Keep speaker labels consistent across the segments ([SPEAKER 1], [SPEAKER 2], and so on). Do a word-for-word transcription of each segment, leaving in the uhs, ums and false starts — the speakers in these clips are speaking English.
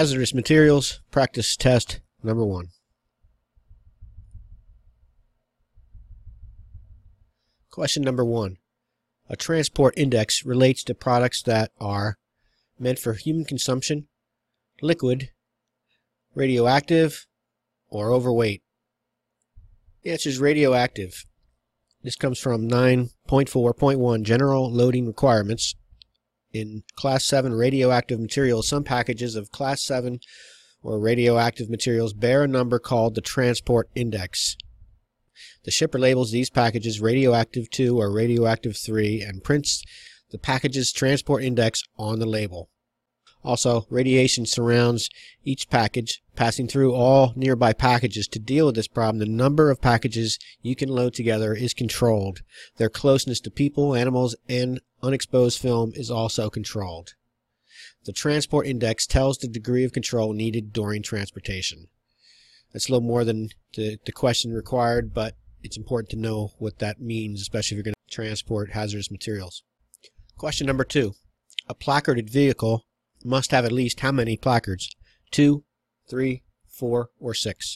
[SPEAKER 1] Hazardous materials, practice test number one. Question number one. A transport index relates to products that are meant for human consumption, liquid, radioactive, or overweight. The answer is radioactive. This comes from nine point four point one General Loading Requirements. In Class seven radioactive materials, some packages of Class seven or radioactive materials bear a number called the transport index. The shipper labels these packages radioactive two or radioactive three and prints the package's transport index on the label. Also, radiation surrounds each package, passing through all nearby packages. To deal with this problem, the number of packages you can load together is controlled. Their closeness to people, animals, and unexposed film is also controlled. The transport index tells the degree of control needed during transportation. That's a little more than the, the question required, but it's important to know what that means, especially if you're going to transport hazardous materials. Question number two. A placarded vehicle must have at least how many placards? Two, three, four, or six?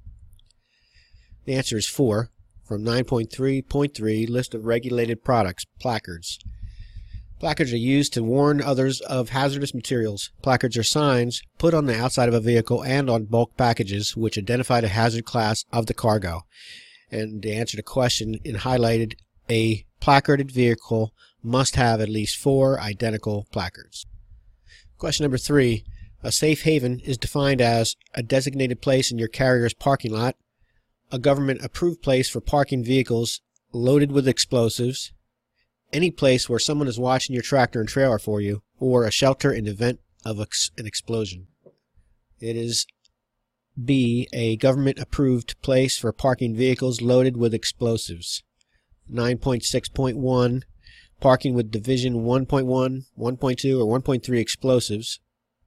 [SPEAKER 1] The answer is four. From nine point three point three, List of Regulated Products, Placards. Placards are used to warn others of hazardous materials. Placards are signs put on the outside of a vehicle and on bulk packages which identify the hazard class of the cargo. And to answer the question, in highlighted, a placarded vehicle must have at least four identical placards. Question number three. A safe haven is defined as a designated place in your carrier's parking lot, a government-approved place for parking vehicles loaded with explosives, any place where someone is watching your tractor and trailer for you, or a shelter in the event of ex an explosion. It is B, a government-approved place for parking vehicles loaded with explosives. nine point six point one, parking with Division one point one, one point two, or one point three explosives.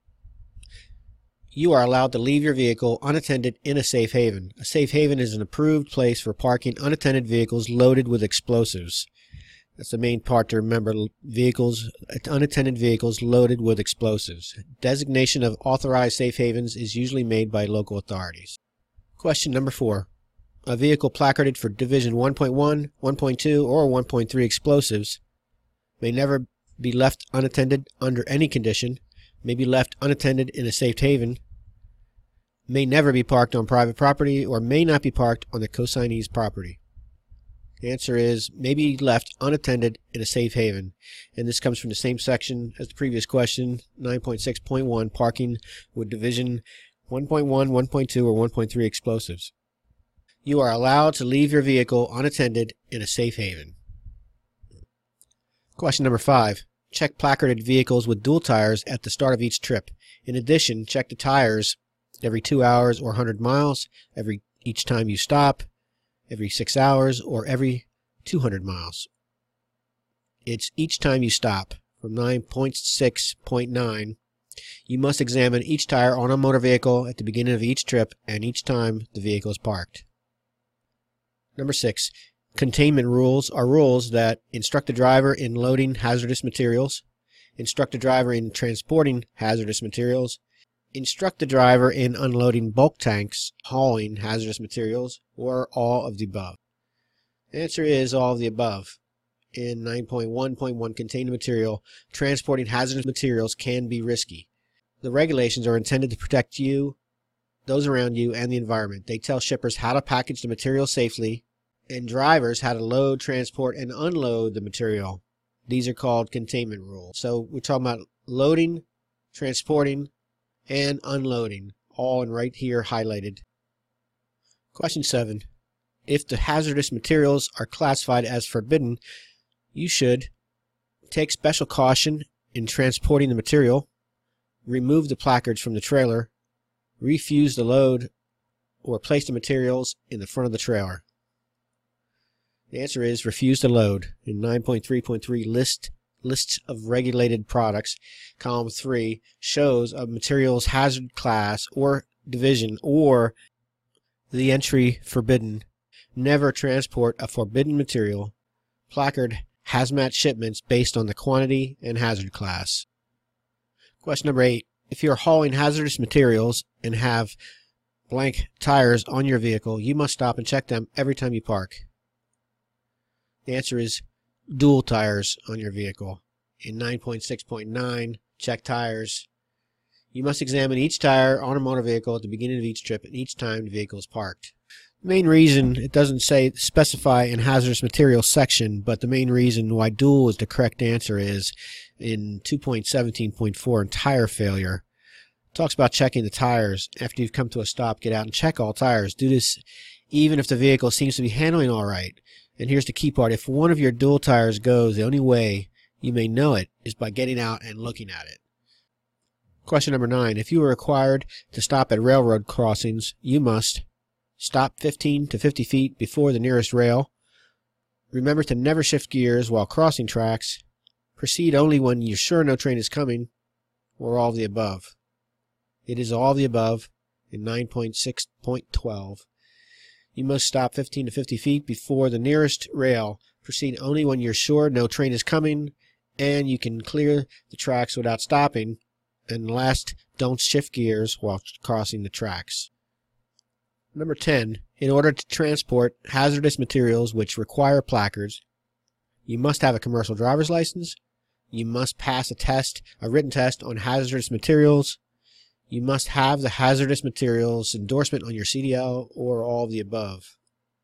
[SPEAKER 1] You are allowed to leave your vehicle unattended in a safe haven. A safe haven is an approved place for parking unattended vehicles loaded with explosives. That's the main part to remember. Vehicles, unattended vehicles loaded with explosives. Designation of authorized safe havens is usually made by local authorities. Question number four. A vehicle placarded for Division one point one, one point two, or one point three explosives may never be left unattended under any condition, may be left unattended in a safe haven, may never be parked on private property, or may not be parked on the consignee's property. The answer is may be left unattended in a safe haven. And this comes from the same section as the previous question, nine point six point one, parking with Division one point one, one point two, or one point three explosives. You are allowed to leave your vehicle unattended in a safe haven. Question number five. Check placarded vehicles with dual tires at the start of each trip. In addition, check the tires every two hours or one hundred miles, every each time you stop, every six hours, or every two hundred miles. It's each time you stop. From nine point six point nine, you must examine each tire on a motor vehicle at the beginning of each trip and each time the vehicle is parked. Number six. Containment rules are rules that instruct the driver in loading hazardous materials, instruct the driver in transporting hazardous materials, instruct the driver in unloading bulk tanks, hauling hazardous materials, or all of the above. The answer is all of the above. In nine point one point one containment material, transporting hazardous materials can be risky. The regulations are intended to protect you, those around you, and the environment. They tell shippers how to package the material safely, and drivers how to load, transport, and unload the material. These are called containment rules. So we're talking about loading, transporting, and unloading, all in right here highlighted. Question seven. If the hazardous materials are classified as forbidden, you should take special caution in transporting the material, remove the placards from the trailer, refuse the load, or place the materials in the front of the trailer. The answer is refuse to load. In nine point three point three, list lists of regulated products, column three shows a materials hazard class or division or the entry forbidden. Never transport a forbidden material. Placard hazmat shipments based on the quantity and hazard class. Question number eight. If you're hauling hazardous materials and have blank tires on your vehicle, you must stop and check them every time you park. The answer is dual tires on your vehicle. In nine point six point nine, check tires. You must examine each tire on a motor vehicle at the beginning of each trip and each time the vehicle is parked. The main reason, it doesn't say specify in hazardous materials section, but the main reason why dual is the correct answer is in two point seventeen point four in tire failure. It talks about checking the tires. After you've come to a stop, get out and check all tires. Do this even if the vehicle seems to be handling all right. And here's the key part. If one of your dual tires goes, the only way you may know it is by getting out and looking at it. Question number nine. If you are required to stop at railroad crossings, you must stop fifteen to fifty feet before the nearest rail. Remember to never shift gears while crossing tracks. Proceed only when you're sure no train is coming, or all of the above. It is all of the above in nine point six point twelve. You must stop fifteen to fifty feet before the nearest rail. Proceed only when you're sure no train is coming and you can clear the tracks without stopping. And last, don't shift gears while crossing the tracks. Number ten. In order to transport hazardous materials which require placards, you must have a commercial driver's license. You must pass a test, a written test on hazardous materials. You must have the hazardous materials endorsement on your C D L, or all of the above.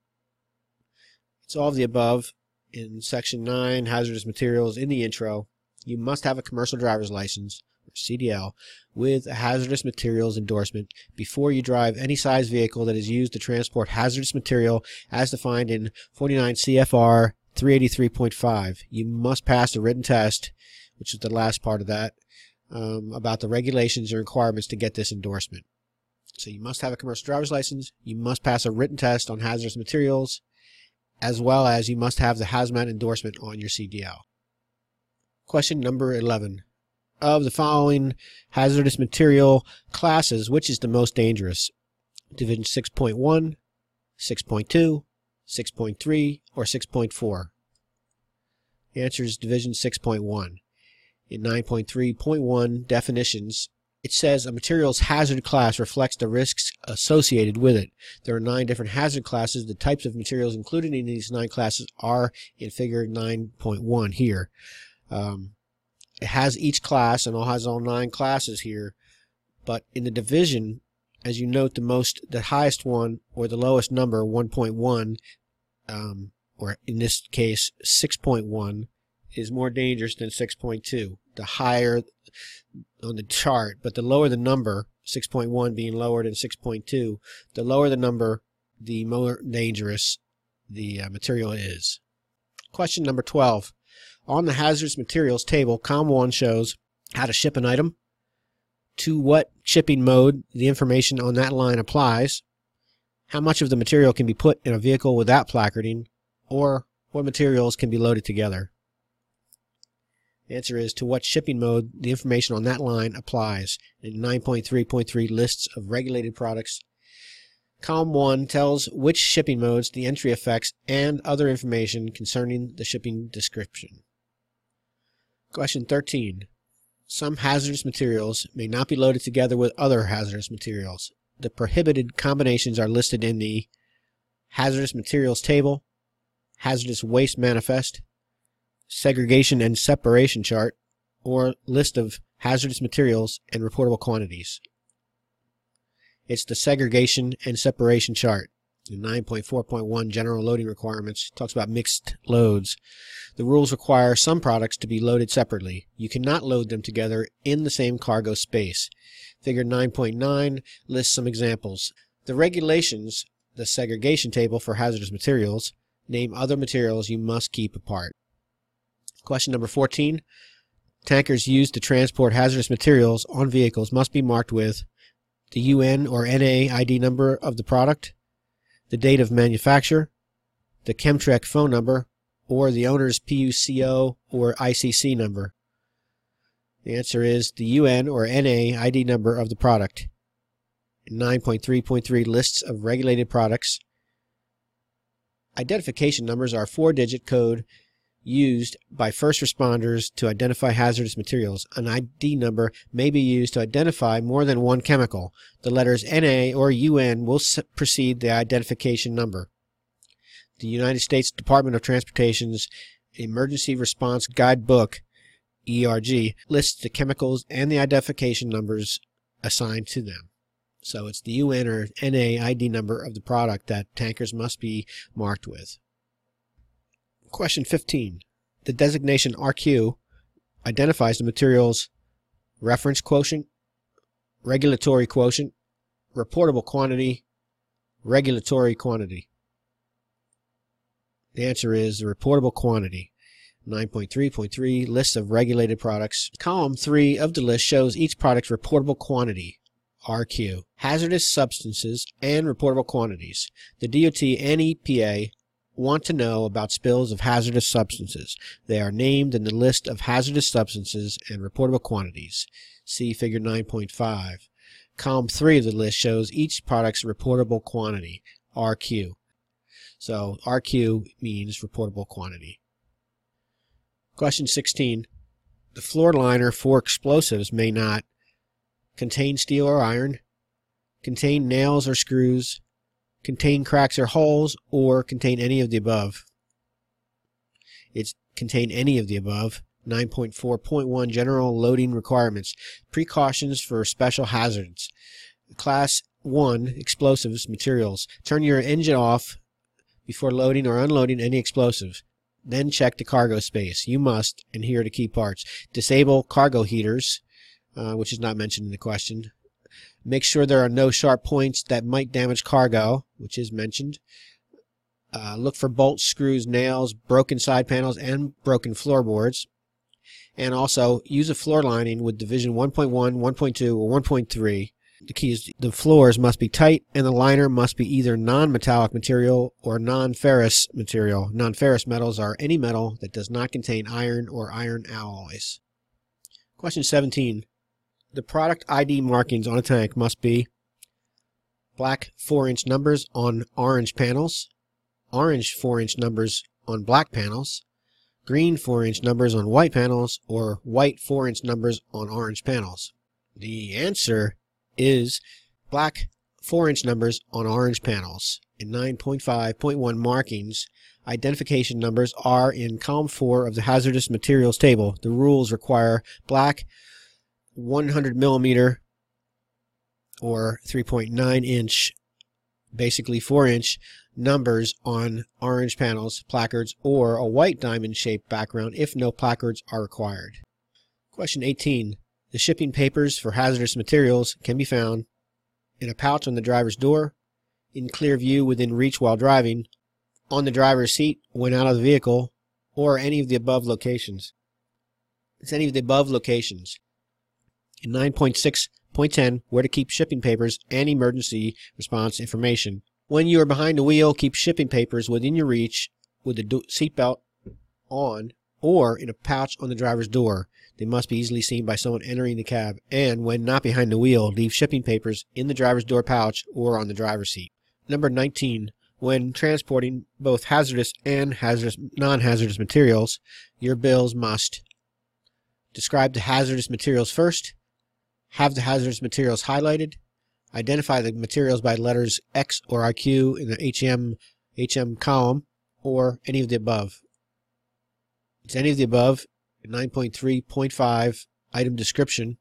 [SPEAKER 1] It's all of the above in section nine, hazardous materials, in the intro. You must have a commercial driver's license, or C D L, with a hazardous materials endorsement before you drive any size vehicle that is used to transport hazardous material as defined in forty-nine C F R three eighty-three point five. You must pass a written test, which is the last part of that, um, about the regulations and requirements to get this endorsement. So you must have a commercial driver's license, you must pass a written test on hazardous materials, as well as you must have the hazmat endorsement on your C D L. Question number eleven. Of the following hazardous material classes, which is the most dangerous? Division six point one, six point two, six point three, or six point four? The answer is Division six point one. In nine point three point one definitions, it says a material's hazard class reflects the risks associated with it. There are nine different hazard classes. The types of materials included in these nine classes are in figure nine point one here. Um, it has each class and all has all nine classes here, but in the division, as you note, the most, the highest one or the lowest number, one point one, um, or in this case six point one, is more dangerous than six point two. The higher on the chart, but the lower the number, six point one being lower than six point two, the lower the number, the more dangerous the uh, material is. Question number twelve. On the hazardous materials table, column one shows how to ship an item, to what shipping mode the information on that line applies, how much of the material can be put in a vehicle without placarding, or what materials can be loaded together. The answer is to what shipping mode the information on that line applies. In nine point three point three lists of regulated products, column one tells which shipping modes the entry affects and other information concerning the shipping description. Question thirteen. Some hazardous materials may not be loaded together with other hazardous materials. The prohibited combinations are listed in the hazardous materials table, hazardous waste manifest, segregation and separation chart, or list of hazardous materials and reportable quantities. It's the segregation and separation chart. In nine point four point one general loading requirements, talks about mixed loads. The rules require some products to be loaded separately. You cannot load them together in the same cargo space. Figure nine point nine lists some examples. The regulations, the segregation table for hazardous materials, name other materials you must keep apart. Question number fourteen. Tankers used to transport hazardous materials on vehicles must be marked with the U N or N A I D number of the product, the date of manufacture, the Chemtrec phone number, or the owner's P U C O or I C C number. The answer is the U N or N A I D number of the product. nine point three point three lists of regulated products. Identification numbers are a four-digit code used by first responders to identify hazardous materials. An I D number may be used to identify more than one chemical. The letters N A or U N will precede the identification number. The United States Department of Transportation's Emergency Response Guidebook, E R G, lists the chemicals and the identification numbers assigned to them. So it's the U N or N A I D number of the product that tankers must be marked with. Question fifteen. The designation R Q identifies the material's reference quotient, regulatory quotient, reportable quantity, regulatory quantity. The answer is the reportable quantity. nine point three point three, list of regulated products. Column three of the list shows each product's reportable quantity, R Q, hazardous substances, and reportable quantities. The D O T and E P A want to know about spills of hazardous substances. They are named in the list of hazardous substances and reportable quantities. See figure nine point five. Column three of the list shows each product's reportable quantity, R Q. So R Q means reportable quantity. Question sixteen. The floor liner for explosives may not contain steel or iron, contain nails or screws, contain cracks or holes, or contain any of the above. It's contain any of the above. nine point four point one General Loading Requirements. Precautions for special hazards. Class one Explosives Materials. Turn your engine off before loading or unloading any explosives. Then check the cargo space. You must, and here are the key parts, disable cargo heaters, uh, which is not mentioned in the question. Make sure there are no sharp points that might damage cargo, which is mentioned. Uh, look for bolts, screws, nails, broken side panels, and broken floorboards. And also, use a floor lining with division one point one, one point two, or one point three. The key is the floors must be tight, and the liner must be either non-metallic material or non-ferrous material. Non-ferrous metals are any metal that does not contain iron or iron alloys. Question seventeen. The product I D markings on a tank must be black four inch numbers on orange panels, orange four inch numbers on black panels, green four inch numbers on white panels, or white four inch numbers on orange panels. The answer is black four inch numbers on orange panels. In nine point five point one markings, identification numbers are in column four of the hazardous materials table. The rules require black one hundred millimeter or three point nine inch, basically four inch numbers on orange panels, placards, or a white diamond shaped background if no placards are required. Question eighteen. The shipping papers for hazardous materials can be found in a pouch on the driver's door, in clear view within reach while driving, on the driver's seat when out of the vehicle, or any of the above locations. It's any of the above locations. In nine point six point ten, where to keep shipping papers and emergency response information. When you are behind the wheel, keep shipping papers within your reach with the seatbelt on or in a pouch on the driver's door. They must be easily seen by someone entering the cab. And when not behind the wheel, leave shipping papers in the driver's door pouch or on the driver's seat. Number nineteen. When transporting both hazardous and hazardous non-hazardous materials, your bills must describe the hazardous materials first, have the hazardous materials highlighted, identify the materials by letters X or I Q in the H M, H M column, or any of the above. It's any of the above. nine point three point five item description.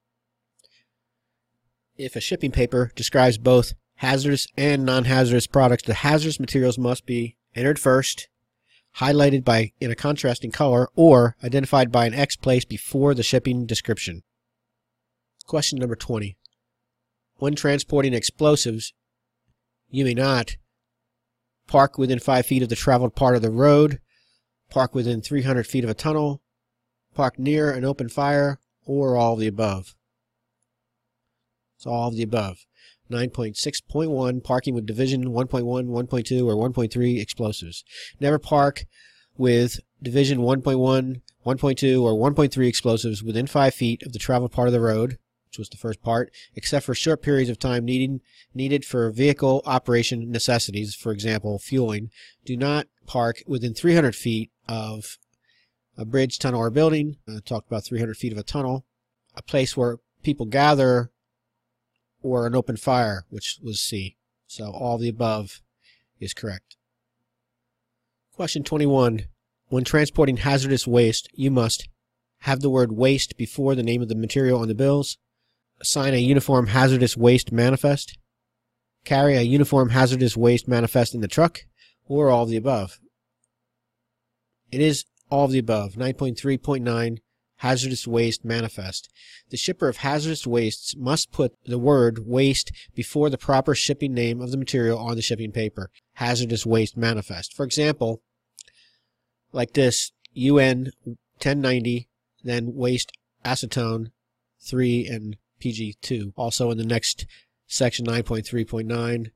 [SPEAKER 1] If a shipping paper describes both hazardous and non-hazardous products, the hazardous materials must be entered first, highlighted by in a contrasting color, or identified by an X placed before the shipping description. Question number twenty. When transporting explosives, you may not park within five feet of the traveled part of the road, park within three hundred feet of a tunnel, park near an open fire, or all of the above. It's all of the above. nine point six point one, parking with division one point one, one point two, or one point three explosives. Never park with division one point one, one point two, or one point three explosives within five feet of the traveled part of the road, which was the first part, except for short periods of time needed, needed for vehicle operation necessities, for example, fueling. Do not park within three hundred feet of a bridge, tunnel, or building. I talked about three hundred feet of a tunnel. A place where people gather, or an open fire, which was C. So all of the above is correct. Question twenty-one. When transporting hazardous waste, you must have the word waste before the name of the material on the bills, sign a uniform hazardous waste manifest, carry a uniform hazardous waste manifest in the truck, or all of the above. It is all of the above. nine point three point nine Hazardous Waste Manifest. The shipper of hazardous wastes must put the word waste before the proper shipping name of the material on the shipping paper. Hazardous Waste Manifest. For example, like this, U N ten ninety, then waste acetone three and P G two. Also in the next section, nine point three point nine.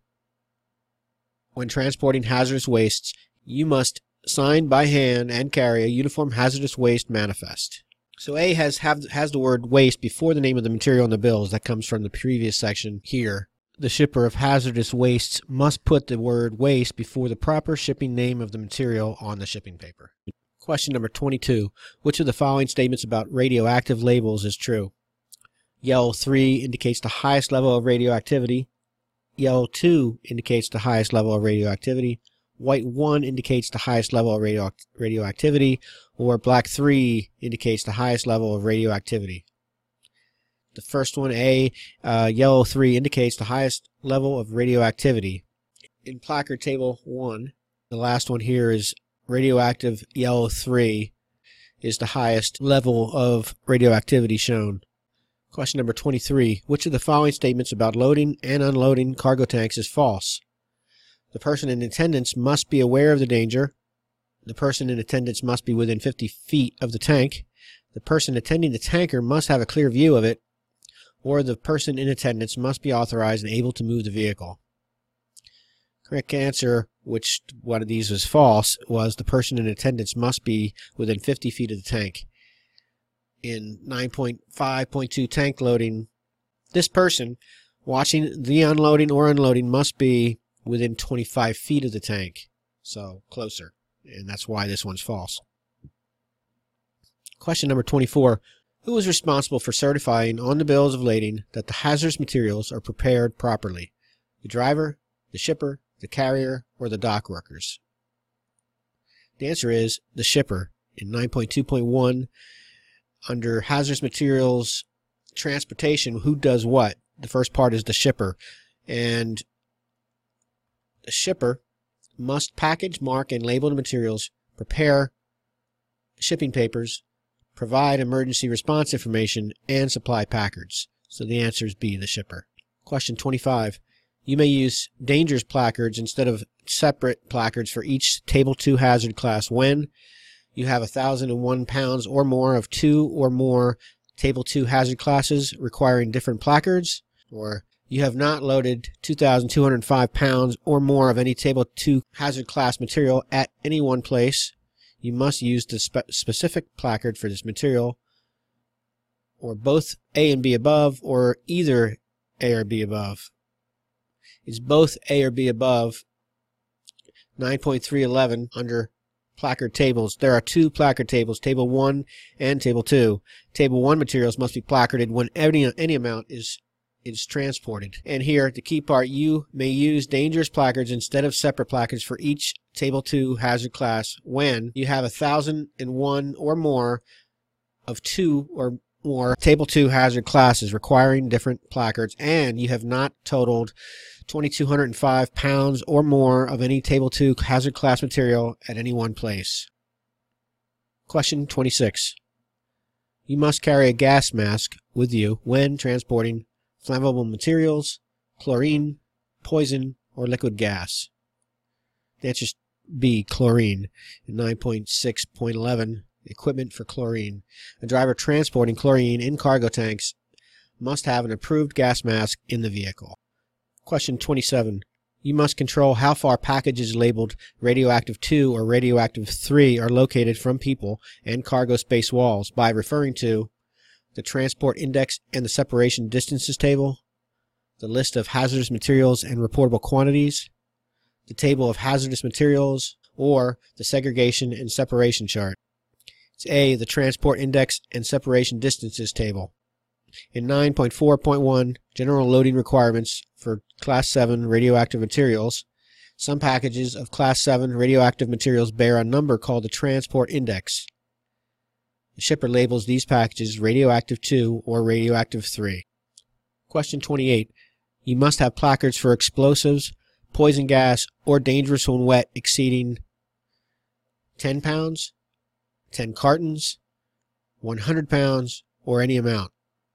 [SPEAKER 1] When transporting hazardous wastes, you must sign by hand and carry a uniform hazardous waste manifest. So A has have, has the word waste before the name of the material on the bills. That comes from the previous section here. The shipper of hazardous wastes must put the word waste before the proper shipping name of the material on the shipping paper. Question number twenty-two. Which of the following statements about radioactive labels is true? Yellow three indicates the highest level of radioactivity. Yellow two indicates the highest level of radioactivity. White one indicates the highest level of radio radioactivity, or black three indicates the highest level of radioactivity. The first one, A, uh, yellow three indicates the highest level of radioactivity. In placard table one, the last one here is radioactive yellow three is the highest level of radioactivity shown. Question number twenty-three. Which of the following statements about loading and unloading cargo tanks is false? The person in attendance must be aware of the danger. The person in attendance must be within fifty feet of the tank. The person attending the tanker must have a clear view of it. Or the person in attendance must be authorized and able to move the vehicle. Correct answer, which one of these was false, was the person in attendance must be within fifty feet of the tank. In nine point five point two tank loading, this person watching the unloading or unloading must be within twenty-five feet of the tank, so closer, and that's why this one's false. Question number twenty-four. Who is responsible for certifying on the bills of lading that the hazardous materials are prepared properly? The driver, the shipper, the carrier, or the dock workers? The answer is the shipper. In nine point two point one, under hazardous materials transportation, who does what? The first part is the shipper, and the shipper must package, mark, and label the materials, prepare shipping papers, provide emergency response information, and supply placards. So the answer is B, the shipper. Question twenty-five. You may use dangerous placards instead of separate placards for each Table two hazard class when you have one thousand one pounds or more of two or more Table two hazard classes requiring different placards, or you have not loaded two thousand two hundred five pounds or more of any Table two hazard class material at any one place. You must use the spe specific placard for this material, or both A and B above, or either A or B above. It's both A or B above. nine point three eleven under placard tables. There are two placard tables, Table one and Table two. Table one materials must be placarded when any, any amount is is transported. And here, the key part, you may use dangerous placards instead of separate placards for each Table two hazard class when you have a thousand and one or more of two or more Table two hazard classes requiring different placards, and you have not totaled two thousand two hundred five pounds or more of any Table two hazard class material at any one place. Question twenty-six. You must carry a gas mask with you when transporting flammable materials, chlorine, poison, or liquid gas. The answer is B, chlorine. In nine point six point eleven, equipment for chlorine. A driver transporting chlorine in cargo tanks must have an approved gas mask in the vehicle. Question twenty-seven. You must control how far packages labeled radioactive two or radioactive three are located from people and cargo space walls by referring to the transport index and the separation distances table, the list of hazardous materials and reportable quantities, the table of hazardous materials, or the segregation and separation chart. It's A, the transport index and separation distances table. In nine point four point one, general loading requirements for Class seven radioactive materials, some packages of Class seven radioactive materials bear a number called the transport index. The shipper labels these packages radioactive two or radioactive three. Question twenty-eight. You must have placards for explosives, poison gas, or dangerous when wet exceeding ten pounds, ten cartons, one hundred pounds, or any amount.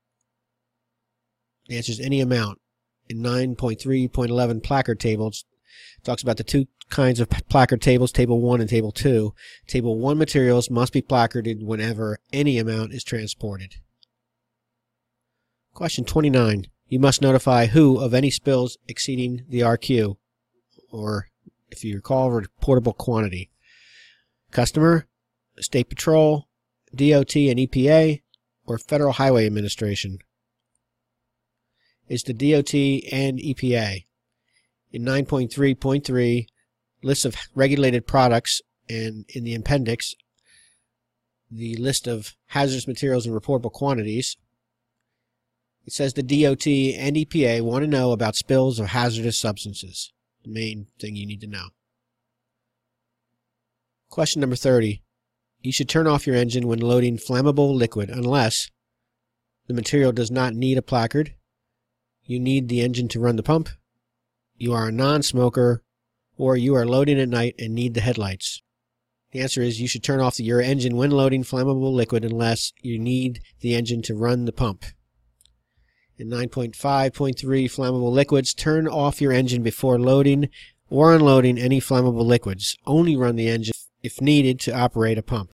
[SPEAKER 1] The answer is any amount. In nine point three point eleven placard tables, it talks about the two kinds of placard tables, Table one and Table two. Table one materials must be placarded whenever any amount is transported. Question twenty-nine. You must notify who of any spills exceeding the R Q, or, if you recall, reportable quantity. Customer, State Patrol, D O T and E P A, or Federal Highway Administration. It's the D O T and E P A. In nine point three point three, lists of regulated products, and in the appendix, the list of hazardous materials and reportable quantities, it says the D O T and E P A want to know about spills of hazardous substances. The main thing you need to know. Question number thirty. You should turn off your engine when loading flammable liquid unless the material does not need a placard, you need the engine to run the pump, you are a non-smoker, or you are loading at night and need the headlights. The answer is you should turn off your engine when loading flammable liquid unless you need the engine to run the pump. In nine point five point three flammable liquids, turn off your engine before loading or unloading any flammable liquids. Only run the engine if needed to operate a pump.